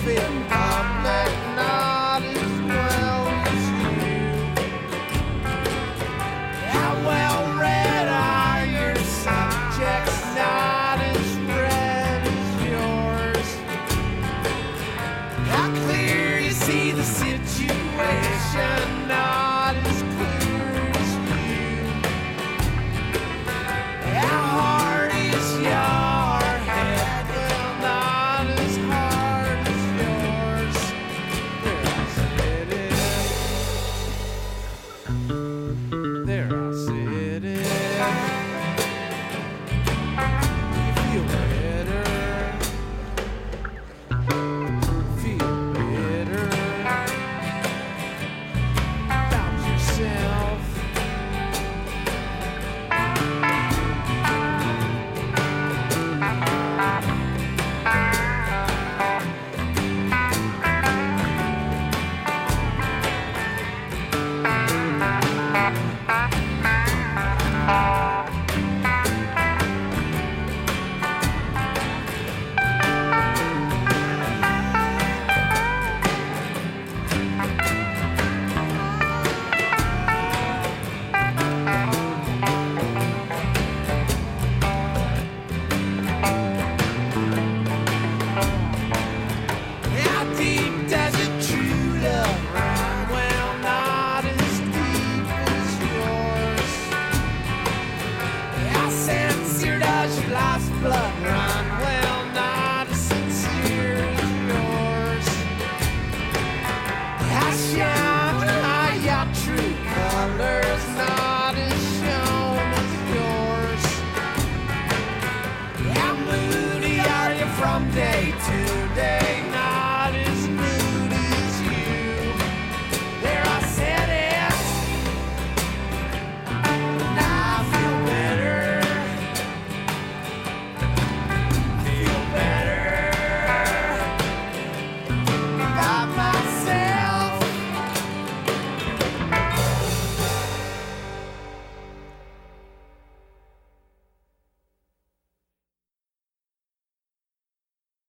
in public, not as well as you. How well read are your subjects, not as red as yours. How clear you see the situation, not as clear as you. How hard is your head? Well, not as hard as yours. There I said it. You feel better. Feel better about yourself. How deep does a true love run? Well, not as deep as yours. How sincere does your life's blood run? Well, not as sincere as yours. How shine are your true colors? Not as shown as yours. How moody are you from day to